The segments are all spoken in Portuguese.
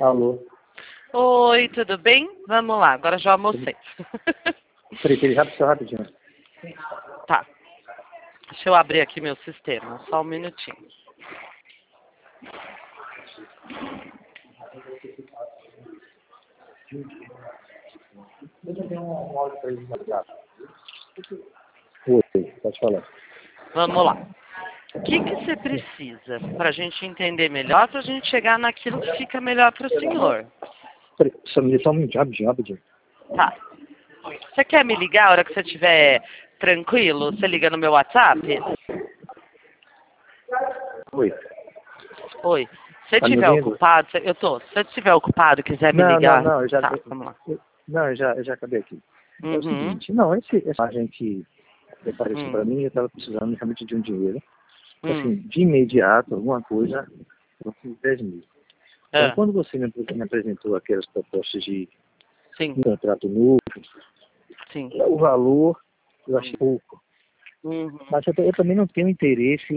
Alô? Oi, tudo bem? Vamos lá, agora já almocei. Peraí, rapidinho. Tá. Deixa eu abrir aqui meu sistema, só um minutinho. Oi, pode falar. Vamos lá. O que você precisa para a gente entender melhor, para a gente chegar naquilo que fica melhor para o senhor? Peraí, só um minuto, rapidinho. Tá. Você quer me ligar a hora que você estiver tranquilo? Você liga no meu WhatsApp? Oi. Oi. Se você Tá me estiver ouvindo? ocupado, eu tô. Se você estiver ocupado e quiser me ligar, Não, eu já... tá, vamos lá. eu já acabei aqui. É o Uhum. seguinte, essa gente apareceu para mim, eu estava precisando realmente de um dinheiro. Assim, de imediato, alguma coisa, eu fiz 10 mil. Então, Ah, quando você me apresentou aquelas propostas de sim, um contrato novo, sim. o valor eu achei pouco. Uhum. Mas eu também não tenho interesse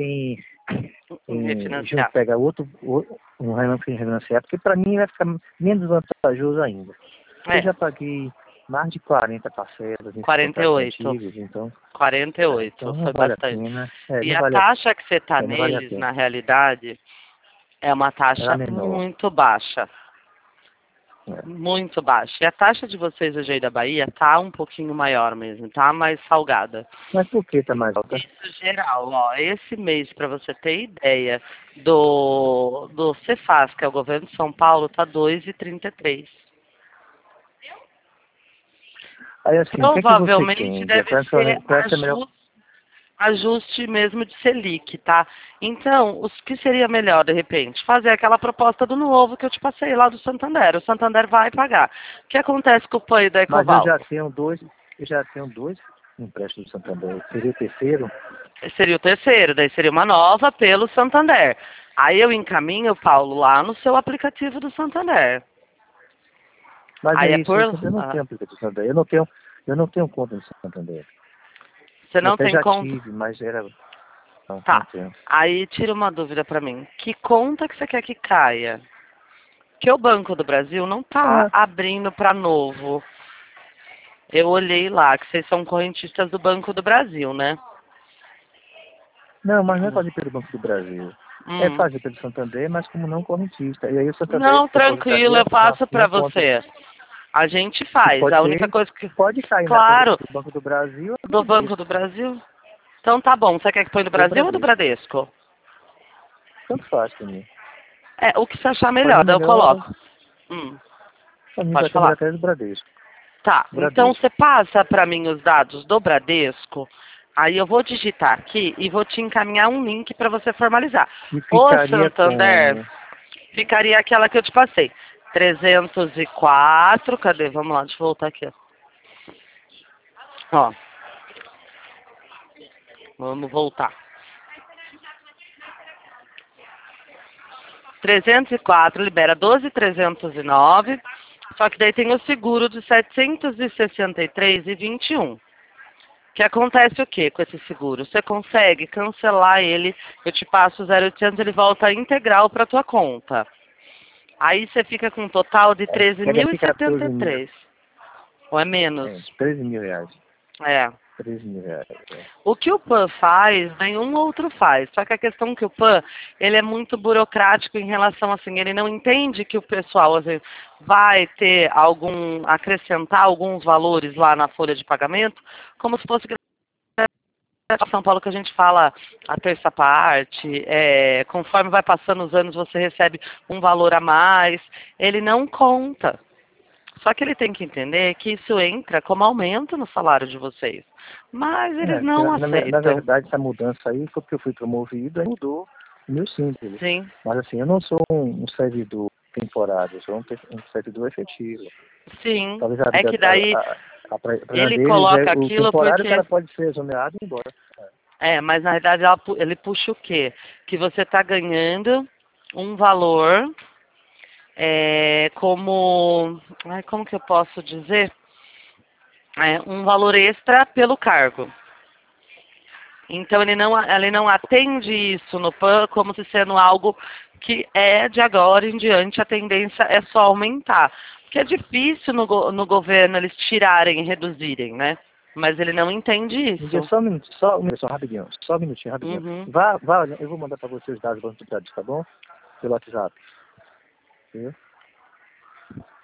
em Refinanciar. pegar um refinanciar, porque para mim vai ficar menos vantajoso ainda. Eu É, já paguei mais de 40 parcelas nesses contratos 48. antigos, então 48, não foi vale a bastante. pena. E a taxa que você está Não vale a neles, pena. na realidade, é uma Era taxa menor. muito baixa. É. Muito baixa. E a taxa de vocês hoje aí da Bahia tá um pouquinho maior mesmo, tá mais salgada. Mas por que tá mais alta? Isso geral, ó, esse mês, para você ter ideia, do Cefaz, que é o governo de São Paulo, tá 2,33. Aí assim, o que é que você Provavelmente entende? deve ser Qual é a melhor... ajuste mesmo de Selic, tá? Então, o que seria melhor, de repente? Fazer aquela proposta do novo que eu te passei lá do Santander. O Santander vai pagar. O que acontece com o PAN da Mas Ecoval? eu já tenho dois empréstimos do Santander. Seria o terceiro? Seria o terceiro, daí seria uma nova pelo Santander. Aí eu encaminho, Paulo, lá no seu aplicativo do Santander. Mas é Aí é isso, por... eu não tenho aplicativo do Santander. Eu não tenho conta no Santander. Você Eu não até tem já conta? tive, mas era... Não Tá. tenho. Aí tira uma dúvida pra mim. Que conta que você quer que caia? Que o Banco do Brasil não tá Ah, abrindo para novo. Eu olhei lá que vocês são correntistas do Banco do Brasil, né? não, mas não é fazer pelo Banco do Brasil. É Hum. fazer pelo Santander, mas como não correntista. E aí o Santander Não, tranquilo, depositaria eu faço uma para conta você. A gente que faz. pode A única ser, coisa que... pode cair na conta Claro, do Banco do Brasil ou do do Banco Bradesco. do Brasil. Então tá bom. Você quer que põe do Do Brasil ou do Bradesco. Bradesco? Tanto faz pra mim. É, o que você achar Pra mim melhor, daí eu melhor, coloco. Hum, pra mim vai pode ser melhor falar. até do Bradesco. Tá, então Bradesco. você passa para mim os dados do Bradesco, aí eu vou digitar aqui e vou te encaminhar um link para você formalizar. E O ficaria Santander como? ficaria aquela que eu te passei. 304, cadê? Vamos lá, deixa eu voltar aqui. Ó, vamos voltar. 304 libera 12.309, só que daí tem o seguro de 763,21. Que acontece o que com esse seguro? Você consegue cancelar ele, eu te passo o 0,800, ele volta integral para tua conta. Aí você fica com um total de Queria ficar 13 mil. 13.073. Ou é menos? 13 mil reais. É. 13 mil reais. O que o PAN faz, nenhum outro faz. Só que a questão é que o PAN, ele é muito burocrático em relação assim, ele não entende que o pessoal assim, vai ter acrescentar alguns valores lá na folha de pagamento, como se fosse São Paulo que a gente fala a terça parte, conforme vai passando os anos você recebe um valor a mais, ele não conta. Só que ele tem que entender que isso entra como aumento no salário de vocês. Mas eles Porque não na aceitam. verdade, essa mudança aí foi porque eu fui promovido, aí mudou o meu simples. Sim, Mas assim, eu não sou um servidor temporário, eu sou um servidor efetivo. sim. Talvez a É vida, que daí pra ele deles, coloca o aquilo temporário o porque... cara pode ser exonerado e ir embora. Mas na verdade ele puxa o quê? Que você está ganhando um valor como... Ai, como que eu posso dizer? Um valor extra pelo cargo. Então ele não atende isso no PAN como se sendo algo que é de agora em diante a tendência é só aumentar. Porque é difícil no governo eles tirarem e reduzirem, né? Mas ele não entende isso. Só um minuto, só rapidinho. Só um minutinho, rapidinho. Uhum. Vá, eu vou mandar para você os dados bancos, tá bom? Pelo WhatsApp. Viu?